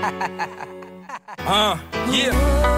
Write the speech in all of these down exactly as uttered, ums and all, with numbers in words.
Uh, yeah.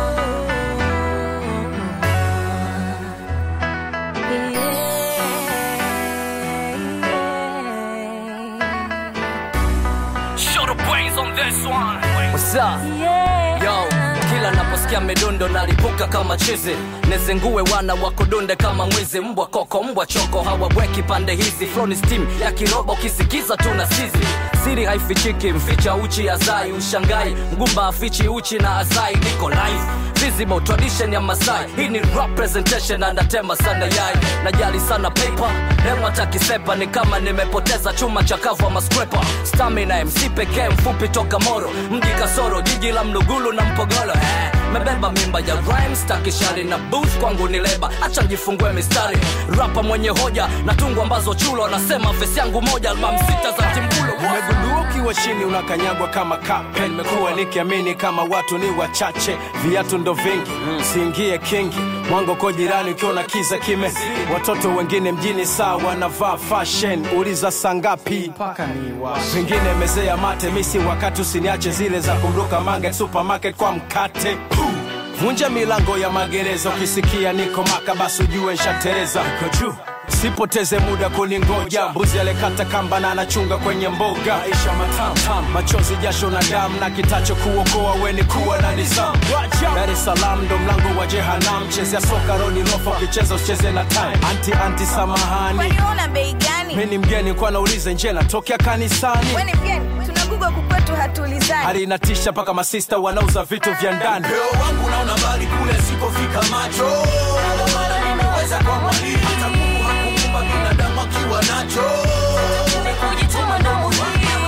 Show the brains on this one. What's up? Yo, kila naposikia medundo nalipuka kama chizi. Nezengue wana wakodunde kama mwizi. Mbwa koko, mbwa choko, hawaweki pande hizi. Flow ni steam ya kirobo, kisikiza tuna sizi. Siri haifichiki, mficha uchi azai. Ushangai, mgumba afichi uchi na azai. Niko live, visible tradition ya Masai. Hii ni representation, anatema sana yai. Najali sana paper, hema takisepa. Ni kama nimepoteza chuma chakavu wa mascraper. Stamina M C pekee mfupi toka Moro. Mji kasoro, jiji la Mlugulu na Mpogolo. eh, Mebeba mimba ya rhymes, takishari na booth kwangu ni leba. Acha njifungue mistari, rapa mwenye hoja. Na tungu ambazo chulo, nasema fesi yangu moja. Album sita za timbulo. Umegundua ukiwa chini unakanyagwa kama kapen. Nimekuwa nikiamini kama watu ni wachache, viatu ndo vingi, mm. Siingie kingi, mwango kwa jirani ukiona kiza kime. Watoto wengine mjini saa wanavaa fashion. Uliza sangapi paka ni wash. Vingine mezea mate, misi wakati usiniache zile za kumruka mange supermarket kwa mkate. Vunja milango ya magereza, ukisikia niko maka basi ujue nshatereza. Niko juu, sipoteze muda kuningoja. Mbuzi alekata kamba na anachunga kwenye mboga. Maisha matamu, machozi jasho na damu. Na kitacho kuokoa weni kuwa na nizamu. Dar es Salaam ndo mlango wa Jehannam. Chezea soka rodi lofa, ukicheza usicheze na time. Anti anti samahani, kwani una bei gani? Mimi mgeni kwa nauliza nje natokea kanisani. Wewe mgeni, tunaguga kupatu hatulizani. Hali inatisha paka masista wanauza vitu vya ndani. Leo wangu naona bali kule sikofika macho. Ndio maana nimeweza kwa mwali. Hata Mungu hakukumba binadamu akiwa nacho. Kujituma ndo muhimu.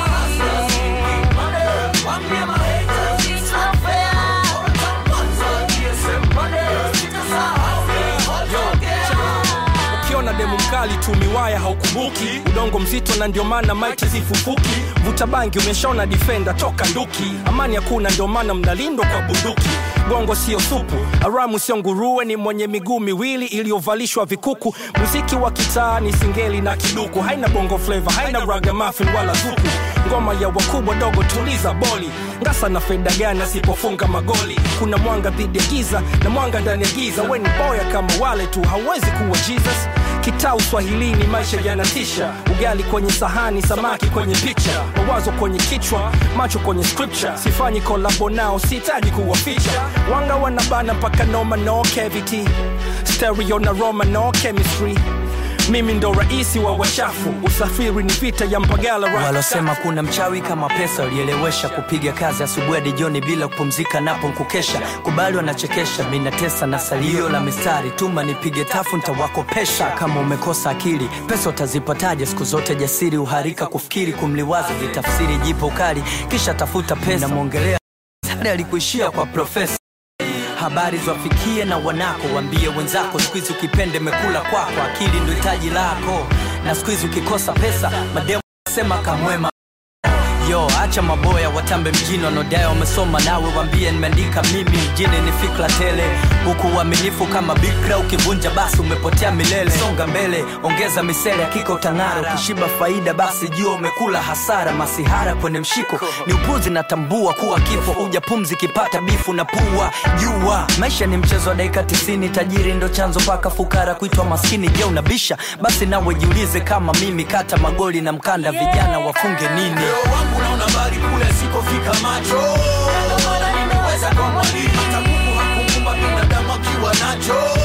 Wambia mahaters it's not fair. Ukiona demu mkali tu miwaya haukumbuki. Udongo mzito na ndio maana maiti zifufuki. Vuta bangi umeshaona defender toka nduki. Amani hakuna ndio maana mnalindwa kwa bunduki. Gongo sio supu, aramu sio nguruwe. Ni mwenye miguu miwili iliyovalishwa vikuku. Muziki wa kitaa ni singeli na kiduku. Haina bongo flavor, haina ragamuffin wala zuku. Ngoma ya wakubwa dogo tuliza boli. Ngasa na faida gani asipofunga magoli. Kuna mwanga dhidi ya giza na mwanga ndani ya giza. We ni boya kama wale tu, hawezi kuwa Jesus. Kitaa uswahilini maisha yanatisha. Ugali kwenye sahani, samaki kwenye picha. Mawazo kwenye kichwa, macho kwenye scripture. Sifanyi kolabo nao, sihitaji kuwaficha. Wanga wanabana mpaka noma no cavity. Stereo na Roma no chemistry. Mimi ndo raisi wa wachafu. Usafiri ni vita ya Mpagala. Walosema kuna mchawi kama pesa, ulielewesha kupiga kazi asubuhi hadi jioni bila kupumzika napo nkukesha. Kubali wanachekesha, mimi natesa na salio la mistari. Tuma nipige tafu nitawakopesha. Kama umekosa akili, pesa utazipataje? Siku zote jasiri uharika kufikiri, kumliwaza vitafsiri jipo kali. Kisha tafuta pesa, muongelea hadi alikuishia kwa profesa. Habari zwafikie na wanako, wambie wenzako. Squeeze ukipende mekula kwako, akili ndo hitaji lako. Na squeeze ukikosa pesa, mademo sema kamwema. Yo, acha maboya watambe mjini wanodai wamesoma. Nawe wambie nimeandika mimi mjini ni fikra tele. Huku uaminifu kama bikra, ukivunja basi umepotea milele. Songa mbele, ongeza misele, hakika utang'ara. Ukishiba faida basi jua umekula hasara. Masihara kwenye mshiko ni upuzi, natambua kuwa kifo uja pumzi kipata bifu na pua. Jua maisha ni mchezo wa dakika tisini. Tajiri ndo chanzo paka fukara kuitwa maskini. Je, unabisha? Basi nawe jiulize kama mimi. Kata magoli na mkanda, vijana wafunge nini? Unaona bali kule sikofika macho. Ndio maana nimeweza kwa mwali. Hata Mungu hakukumba binadamu akiwa nacho.